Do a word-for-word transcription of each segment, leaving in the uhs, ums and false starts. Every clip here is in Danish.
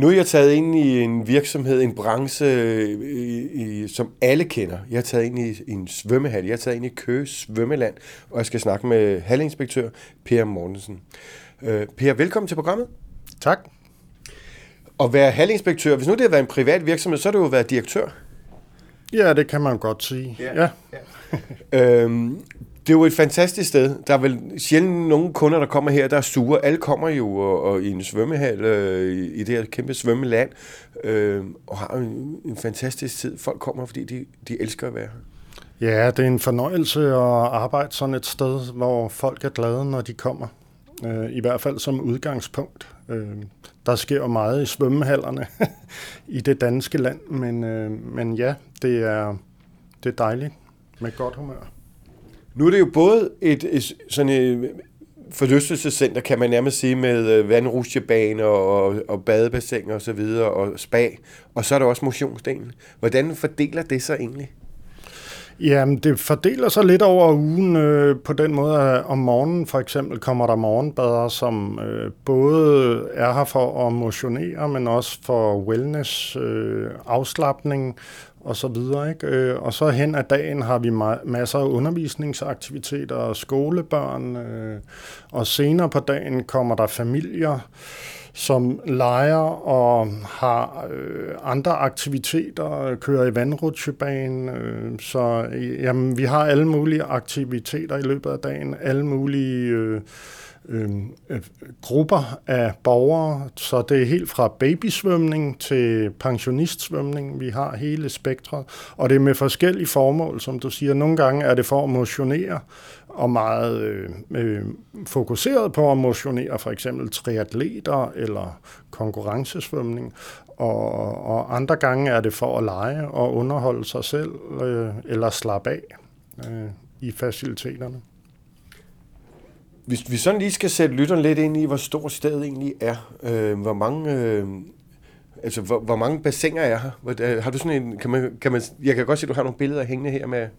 Nu er jeg taget ind i en virksomhed, en branche, i, i, som alle kender. Jeg er taget ind i, i en svømmehal. Jeg er taget ind i Køge Svømmeland, og jeg skal snakke med halinspektør Per Mortensen. Uh, Per, velkommen til programmet. Tak. At være halinspektør, hvis nu det har været en privat virksomhed, så har du jo været direktør. Ja, det kan man godt sige. Ja. ja. øhm, det er jo et fantastisk sted. Der er vel sjældent nogen kunder, der kommer her, der er sure. Alle kommer jo og, og i en svømmehal øh, i, i det her kæmpe svømmeland øh, og har en, en fantastisk tid. Folk kommer, fordi de, de elsker at være her. Ja, det er en fornøjelse at arbejde sådan et sted, hvor folk er glade, når de kommer. Øh, I hvert fald som udgangspunkt. Øh, der sker jo meget i svømmehallerne i det danske land, men, øh, men ja, det er, det er dejligt med godt humør. Nu er det jo både et, et sådan et forlystelsescenter, kan man nærmest sige, med vandrutsjebane og, og badebassin og så videre, og spa, og så er der også motionsdelen. Hvordan fordeler det sig egentlig? Jamen, det fordeler sig lidt over ugen øh, på den måde, at om morgenen for eksempel kommer der morgenbader, som øh, både er her for at motionere, men også for wellness, øh, afslapning og så videre, ikke? Øh, og så hen ad dagen har vi ma- masser af undervisningsaktiviteter og skolebørn, øh, og senere på dagen kommer der familier, som leger og har øh, andre aktiviteter, kører i vandrutsjebane. Øh, så jamen, vi har alle mulige aktiviteter i løbet af dagen, alle mulige øh, øh, øh, grupper af borgere. Så det er helt fra babysvømning til pensionistsvømning. Vi har hele spektret, og det er med forskellige formål, som du siger. Nogle gange er det for at motionere, og meget øh, øh, fokuseret på at motionere, for eksempel triatleter eller konkurrencesvømning, og, og andre gange er det for at lege og underholde sig selv øh, eller slappe af øh, i faciliteterne. Hvis vi sådan lige skal sætte lytteren lidt ind i, hvor stort stedet egentlig er, øh, hvor mange... Øh Altså, hvor, hvor mange bassiner er her? Har du sådan en... Kan man, kan man, jeg kan godt se, at du har nogle billeder hængende her med...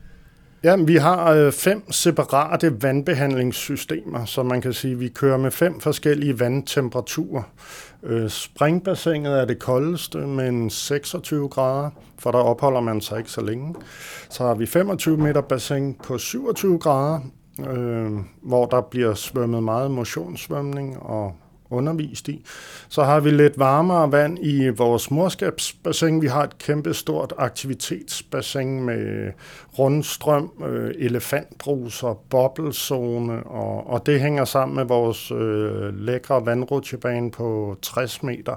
Ja, vi har øh, fem separate vandbehandlingssystemer, så man kan sige, at vi kører med fem forskellige vandtemperaturer. Øh, springbassinet er det koldeste med seksogtyve grader, for der opholder man sig ikke så længe. Så har vi femogtyve meter bassin på syvogtyve grader, øh, hvor der bliver svømmet meget motionssvømning og undervist i. Så har vi lidt varmere vand i vores morskabsbassin. Vi har et kæmpe stort aktivitetsbassin med rundstrøm, øh, elefantbruser, boblezone, og, og det hænger sammen med vores øh, lækre vandrutsjebane på tres meter.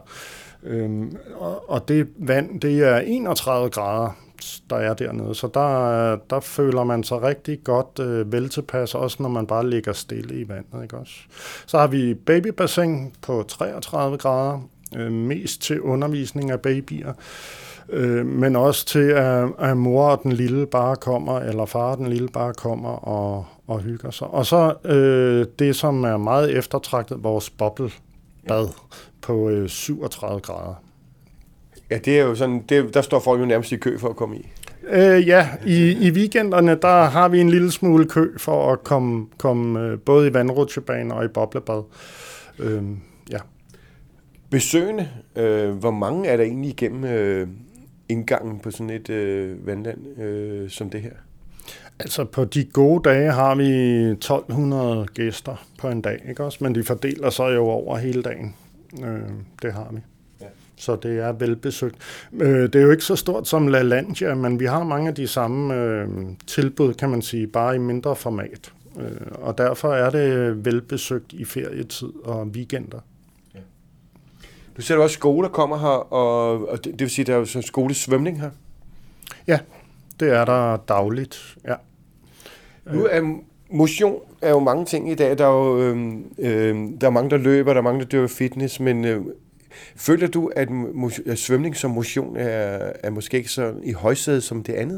Øhm, og, og det vand, det er enogtredive grader, der er dernede, så der, der føler man sig rigtig godt øh, veltilpas, også når man bare ligger stille i vandet, ikke også? Så har vi babybassin på treogtredive grader, øh, mest til undervisning af babyer, øh, men også til, at, at mor og den lille bare kommer, eller far og den lille bare kommer og, og hygger sig. Og så øh, det, som er meget eftertragtet, vores boblebad på øh, syvogtredive grader. Ja, det er jo sådan, det, der står folk jo nærmest i kø for at komme i. Øh, ja, i, i weekenderne, der har vi en lille smule kø for at komme, komme øh, både i vandrutsjebane og i boblebad. Øh, ja. Besøgende, øh, hvor mange er der egentlig igennem øh, indgangen på sådan et øh, vandland øh, som det her? Altså på de gode dage har vi tolv hundrede gæster på en dag, ikke også? Men de fordeler sig jo over hele dagen. Øh, det har vi. Så det er velbesøgt. Det er jo ikke så stort som LaLandia, men vi har mange af de samme øh, tilbud, kan man sige, bare i mindre format. Øh, og derfor er det velbesøgt i ferietid og weekender. Ja. Du ser du også, skoler kommer her, og, og det, det vil sige, der er jo så skolesvømning her? Ja, det er der dagligt, ja. Nu er motion er jo mange ting i dag. Der er jo øh, øh, der er mange, der løber, der er mange, der dyrker fitness, men... Øh, føler du, at svømning som motion er, er måske ikke så i højsædet som det andet?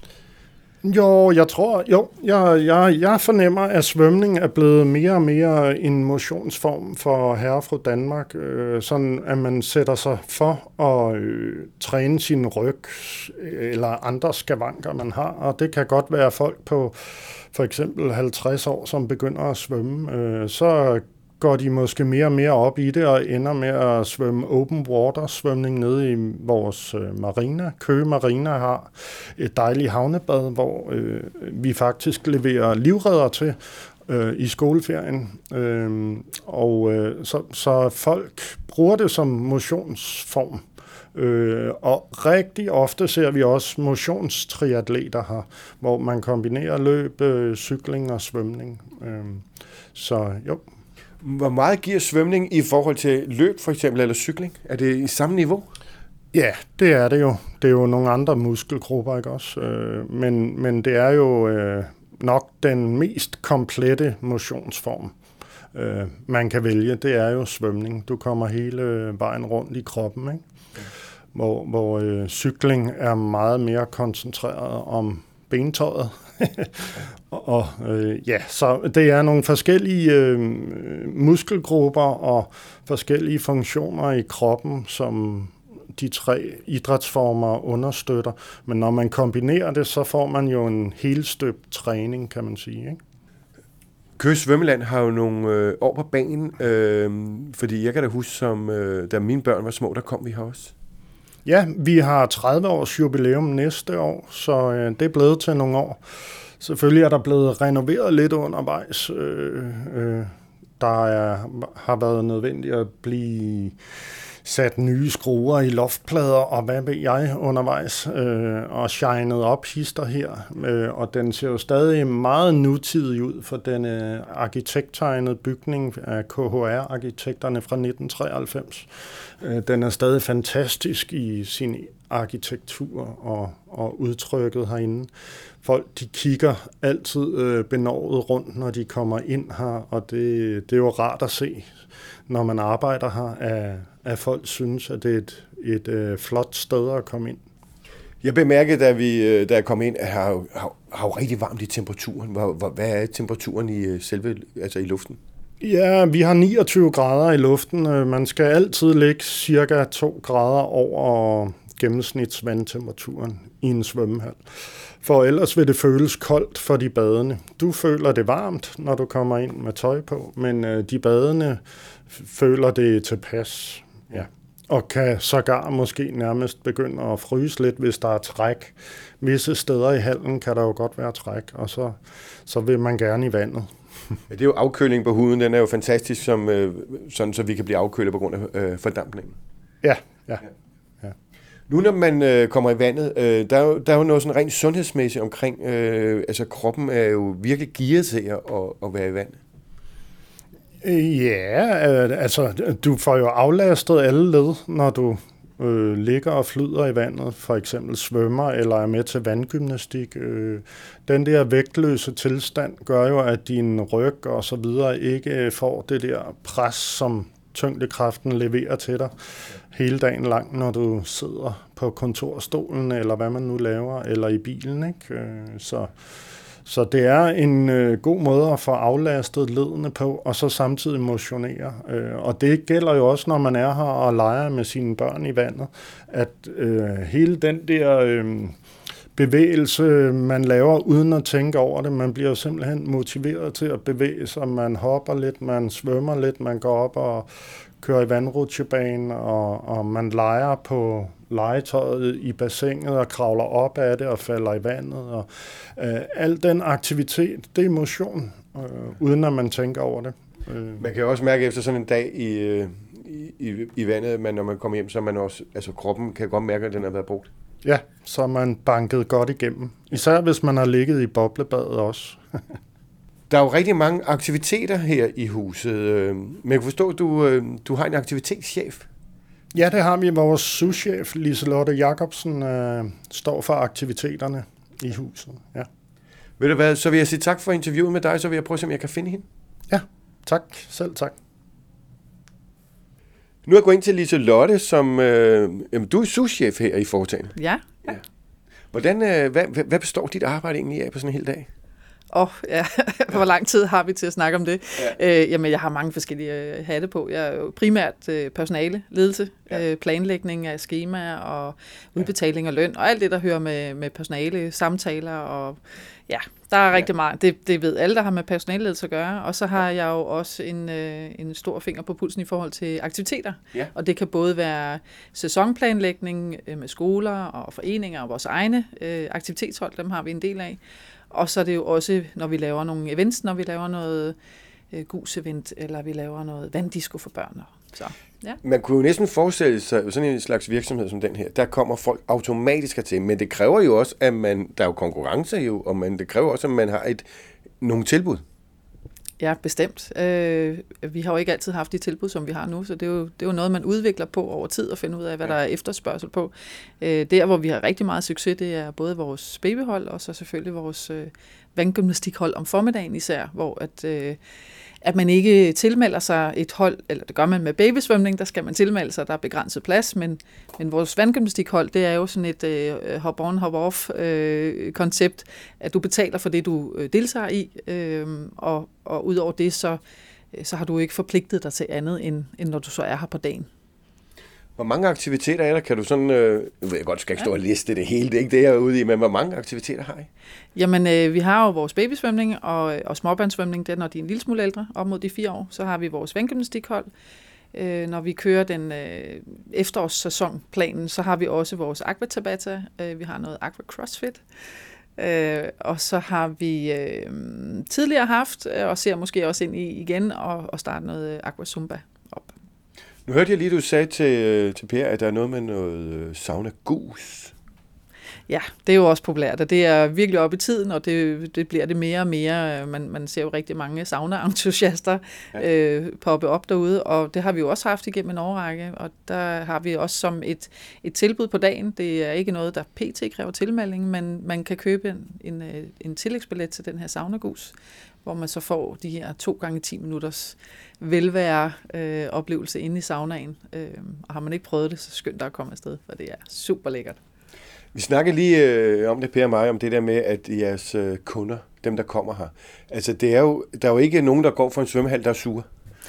Jo, jeg tror, jo, jeg, jeg, jeg fornemmer, at svømning er blevet mere og mere en motionsform for herre fra Danmark. Øh, sådan at man sætter sig for at øh, træne sin ryg eller andre skavanker, man har. Og det kan godt være folk på for eksempel halvtreds år, som begynder at svømme. Øh, så går de måske mere og mere op i det, og ender med at svømme open water svømning nede i vores øh, marina. Køge Marina har et dejligt havnebad, hvor øh, vi faktisk leverer livredder til øh, i skoleferien. Øh, og øh, så, så folk bruger det som motionsform. Øh, og rigtig ofte ser vi også motionstriatleter her, hvor man kombinerer løb, øh, cykling og svømning. Øh, så jo. Hvor meget giver svømning i forhold til løb for eksempel, eller cykling? Er det i samme niveau? Ja, det er det jo. Det er jo nogle andre muskelgrupper, ikke også? Øh, men, men det er jo øh, nok den mest komplette motionsform, øh, man kan vælge. Det er jo svømning. Du kommer hele vejen rundt i kroppen, ikke? Ja. Hvor, hvor øh, cykling er meget mere koncentreret om bentøjet. og øh, ja, så det er nogle forskellige øh, muskelgrupper og forskellige funktioner i kroppen, som de tre idrætsformer understøtter. Men når man kombinerer det, så får man jo en helstøbt træning, kan man sige, ikke? Køge Svømmeland har jo nogle øh, år på banen, øh, fordi jeg kan da huske, som, øh, da mine børn var små, der kom vi her også. Ja, vi har tredive års jubilæum næste år, så øh, det er blevet til nogle år. Selvfølgelig er der blevet renoveret lidt undervejs. Øh, øh, der er, har været nødvendigt at blive sat nye skruer i loftplader, og hvad ved jeg, undervejs, øh, og shined op hister her. Øh, og den ser jo stadig meget nutidig ud, for den øh, arkitekttegnede bygning af K H R-arkitekterne fra nitten treoghalvfems. Øh, den er stadig fantastisk i sin arkitektur og, og udtrykket herinde. Folk, de kigger altid øh, benovet rundt, når de kommer ind her, og det, det er jo rart at se, når man arbejder her, at, at folk synes, at det er et, et øh, flot sted at komme ind. Jeg bemærkede, da, vi, da jeg kom ind, at har jo, har, har jo rigtig varmt i temperaturen. Hvor, hvor, hvad er temperaturen i selve, altså i luften? Ja, vi har niogtyve grader i luften. Man skal altid ligge cirka to grader over gennemsnitsvandtemperaturen i en svømmehal. For ellers vil det føles koldt for de badende. Du føler det varmt, når du kommer ind med tøj på, men de badende føler det tilpas. Ja. Og kan sågar måske nærmest begynde at fryse lidt, hvis der er træk. Visse steder i hallen kan der jo godt være træk, og så, så vil man gerne i vandet. Ja, det er jo afkøling på huden, den er jo fantastisk, som, øh, sådan, så vi kan blive afkølet på grund af øh, fordampningen. Ja, ja. ja. Nu når man øh, kommer i vandet, øh, der, er jo, der er jo noget sådan rent sundhedsmæssigt omkring, øh, altså kroppen er jo virkelig gearet til at, at være i vandet. Ja, altså du får jo aflastet alle led, når du øh, ligger og flyder i vandet, for eksempel svømmer eller er med til vandgymnastik. Øh, den der vægtløse tilstand gør jo, at din ryg og så videre ikke får det der pres, som tyngdekraften leverer til dig hele dagen lang, når du sidder på kontorstolen, eller hvad man nu laver, eller i bilen, ikke? Så, så det er en øh, god måde at få aflastet ledene på, og så samtidig motionere. Øh, og det gælder jo også, når man er her og leger med sine børn i vandet, at øh, hele den der øh, bevægelse, man laver uden at tænke over det, man bliver jo simpelthen motiveret til at bevæge sig. Man hopper lidt, man svømmer lidt, man går op og kører i vandrutsjebanen, og, og man leger på legetøjet i bassinet og kravler op af det og falder i vandet. Og, øh, al den aktivitet, det er motion, øh, uden at man tænker over det. Øh. Man kan jo også mærke efter sådan en dag i, i, i vandet, men når man kommer hjem, så man også, altså kroppen kan godt mærke, at den har været brugt. Ja, så er man banket godt igennem. Især hvis man har ligget i boblebadet også. Der er jo rigtig mange aktiviteter her i huset, men jeg kan forstå, at du, du har en aktivitetschef. Ja, det har vi. Vores souschef, Liselotte Jacobsen, øh, står for aktiviteterne i huset. Ja. Ved du hvad, så vil jeg sige tak for interviewet med dig, så vil jeg prøve at se, om jeg kan finde hende. Ja, tak. Selv tak. Nu er jeg gået ind til Liselotte, som øh, jamen, du er souschef her i foretagendet. Ja. ja. Hvordan, øh, hvad, hvad består dit arbejde egentlig af på sådan en hel dag? Åh, oh, ja. Hvor lang tid har vi til at snakke om det? Ja. Øh, jamen, jeg har mange forskellige øh, hatte på. Jeg er jo primært øh, personale, ledelse, ja. øh, planlægning af skemaer og udbetaling af løn, og alt det, der hører med, med personale, samtaler og ja, Der er rigtig ja. meget. Det, det ved alle, der har med personaleledelse at gøre. Og så har jeg jo også en, øh, en stor finger på pulsen i forhold til aktiviteter. Ja. Og det kan både være sæsonplanlægning øh, med skoler og foreninger og vores egne øh, aktivitetshold, dem har vi en del af. Og så er det jo også, når vi laver nogle events, når vi laver noget øh, gus-event, eller vi laver noget vanddisco for børn. Så, ja. Man kunne jo næsten forestille sig, sådan en slags virksomhed som den her, der kommer folk automatisk hertil, men det kræver jo også, at man, der er jo konkurrence jo, og man, det kræver også, at man har et, nogle tilbud. Ja, bestemt. Øh, vi har jo ikke altid haft de tilbud, som vi har nu, så det er jo, det er jo noget, man udvikler på over tid og finder ud af, hvad ja. der er efterspørgsel på. Øh, der, hvor vi har rigtig meget succes, det er både vores babyhold og så selvfølgelig vores øh, vandgymnastikhold om formiddagen især, hvor at, øh, at man ikke tilmelder sig et hold, eller det gør man med babysvømning, der skal man tilmelde sig, der er begrænset plads, men, men vores vandgymnastikhold, det er jo sådan et øh, hop-on, hop-off øh, koncept, at du betaler for det, du øh, deltager i, øh, og, og ud over det, så, så har du ikke forpligtet dig til andet, end, end når du så er her på dagen. Hvor mange aktiviteter er der? Kan du sådan, øh, jeg ved godt, du skal ikke stå og liste det hele, det er ikke det, jeg er ude i, men hvor mange aktiviteter har I? Jamen, øh, vi har jo vores babysvømning og, og småbørnsvømning, det er, når de er en lille smule ældre, op mod de fire år. Så har vi vores vandgymnastikhold. Øh, når vi kører den øh, efterårssæsonplanen, så har vi også vores aqua tabata. Øh, vi har noget aqua crossfit. Øh, og så har vi øh, tidligere haft, og ser måske også ind i igen, og, og starte noget aqua zumba op. Nu hørte jeg lige, du sagde til, til Per, at der er noget med noget sauna gus. Ja, det er jo også populært, og det er virkelig oppe i tiden, og det, det bliver det mere og mere. Man, man ser jo rigtig mange sauna-entusiaster ja. øh, poppe op derude, og det har vi jo også haft igennem en årrække, og der har vi også som et, et tilbud på dagen. Det er ikke noget, der pt. Kræver tilmelding, men man kan købe en, en, en tillægsbillet til den her saunagus, hvor man så får de her to gange ti minutters velvære øh, oplevelse inde i saunaen. Øh, og har man ikke prøvet det, så skynd dig at komme afsted, for det er super lækkert. Vi snakker lige øh, om det, Per og mig, om det der med, at jeres øh, kunder, dem der kommer her, altså det er jo, der er jo ikke nogen, der går for en svømmehal, der er sure.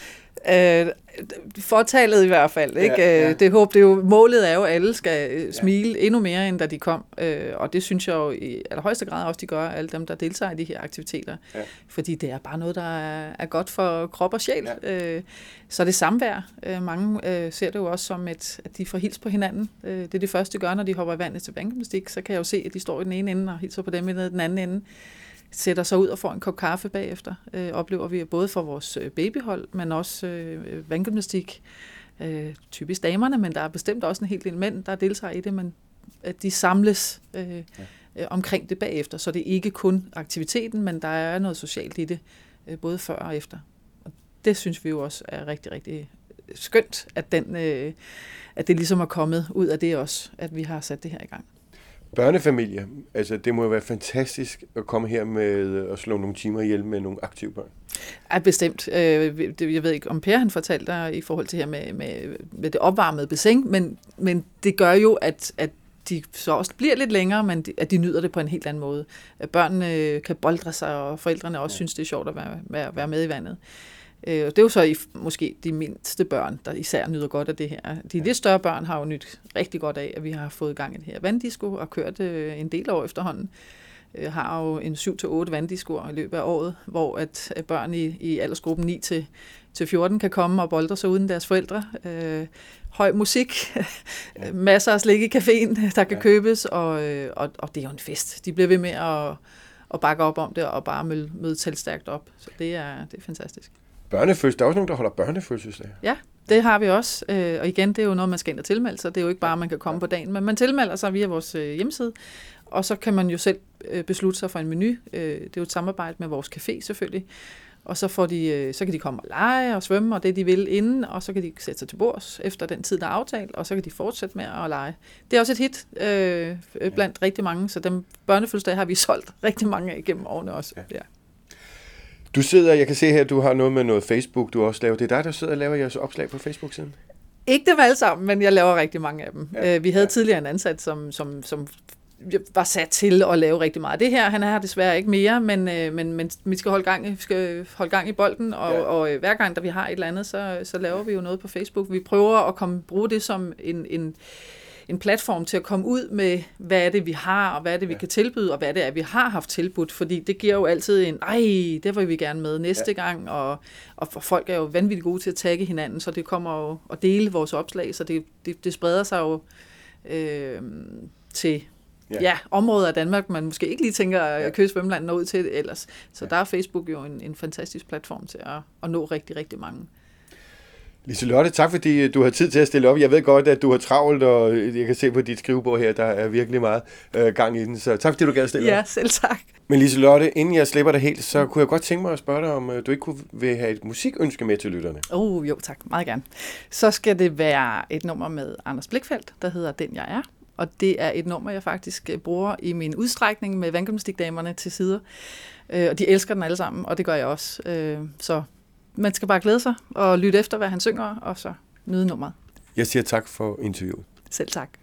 Øh, fortalet i hvert fald, ikke? Ja, ja. Det håb, det er jo, målet er jo, at alle skal smile ja. endnu mere, end da de kom, øh, og det synes jeg jo i allerhøjeste grad også, de gør, alle dem, der deltager i de her aktiviteter, ja. fordi det er bare noget, der er, er godt for krop og sjæl. Ja. Øh, så det samvær, øh, mange øh, ser det jo også som, et, at de får hils på hinanden. Øh, det er det første, de gør, når de hopper i vandet til vandgymnastik, så kan jeg jo se, at de står i den ene ende og hilser på dem i den anden ende. Sætter sig ud og får en kop kaffe bagefter, øh, oplever vi både for vores babyhold, men også øh, vandgymnastik, øh, typisk damerne, men der er bestemt også en hel del mænd, der deltager i det, men at de samles øh, ja. øh, omkring det bagefter, så det er ikke kun aktiviteten, men der er noget socialt i det, øh, både før og efter. Og det synes vi jo også er rigtig, rigtig skønt, at, den, øh, at det ligesom er kommet ud af det også, at vi har sat det her i gang. Børnefamilie, altså det må jo være fantastisk at komme her med at slå nogle timer ihjel med nogle aktive børn. Ja, bestemt. Jeg ved ikke, om Per han fortalte dig i forhold til her med, med, med det opvarmede bassin, men, men det gør jo, at, at de så også bliver lidt længere, men de, at de nyder det på en helt anden måde. At børnene kan boldre sig, og forældrene også ja. synes, det er sjovt at være, være, være med i vandet. Det er jo så i, måske de mindste børn, der især nyder godt af det her. De lidt større børn har jo nyt rigtig godt af, at vi har fået i gang i det her vanddisco og kørt en del år efterhånden. Jeg har jo en syv til otte vanddiscoer i løbet af året, hvor at børn i, i aldersgruppen ni til fjorten kan komme og boldre sig uden deres forældre. Øh, høj musik, ja. masser af slik i caféen, der kan ja. købes, og, og, og det er jo en fest. De bliver ved med at, at bakke op om det og bare møde, møde talstærkt op. Så det er, det er fantastisk. Børnefødselsdag. Der er også nogen, der holder børnefødselsdag. Ja, det har vi også. Og igen, det er jo noget, man skal ind og tilmelde sig. Det er jo ikke bare, man kan komme ja. på dagen, men man tilmelder sig via vores hjemmeside, og så kan man jo selv beslutte sig for en menu. Det er jo et samarbejde med vores café selvfølgelig. Og så, får de, så kan de komme og lege og svømme, og det de vil inden, og så kan de sætte sig til bords efter den tid, der er aftalt, og så kan de fortsætte med at lege. Det er også et hit øh, blandt ja. rigtig mange, så dem børnefødselsdag har vi solgt rigtig mange af gennem årene også. Ja. Ja. Du sidder, jeg kan se her, du har noget med noget Facebook, du også laver. Det er dig, der sidder og laver jeres opslag på Facebook-siden? Ikke dem alle sammen, men jeg laver rigtig mange af dem. Ja, vi havde ja. tidligere en ansat, som, som, som var sat til at lave rigtig meget af det her. Han er her desværre ikke mere, men, men, men vi skal holde gang, vi skal holde gang i bolden, og, ja. og, og hver gang, der vi har et eller andet, så, så laver vi jo noget på Facebook. Vi prøver at komme, bruge det som en... en en platform til at komme ud med, hvad er det, vi har, og hvad er det, vi ja. kan tilbyde, og hvad det er, vi har haft tilbudt, fordi det giver jo altid en, ej, det vil vi gerne med næste ja. gang, og, og folk er jo vanvittigt gode til at tagge hinanden, så det kommer jo at dele vores opslag, så det, det, det spreder sig jo øh, til ja. Ja, områder af Danmark, man måske ikke lige tænker, at ja. Køge Svømmeland når ud til ellers. Så ja. der er Facebook jo en, en fantastisk platform til at, at nå rigtig, rigtig mange. Liselotte, tak fordi du har tid til at stille op. Jeg ved godt, at du har travlt, og jeg kan se på dit skrivebord her, der er virkelig meget øh, gang i den. Så tak fordi du gad stille op. Ja, selv tak. Men Liselotte, inden jeg slipper dig helt, så kunne jeg godt tænke mig at spørge dig, om du ikke kunne vil have et musikønske med til lytterne. Oh, jo tak, meget gerne. Så skal det være et nummer med Anders Blichfeldt, der hedder Den Jeg Er. Og det er et nummer, jeg faktisk bruger i min udstrækning med vandgymnastikdamerne til sider. Øh, og de elsker den alle sammen, og det gør jeg også. Øh, så man skal bare glæde sig og lytte efter, hvad han synger, og så nyde nummeret. Jeg siger tak for interviewet. Selv tak.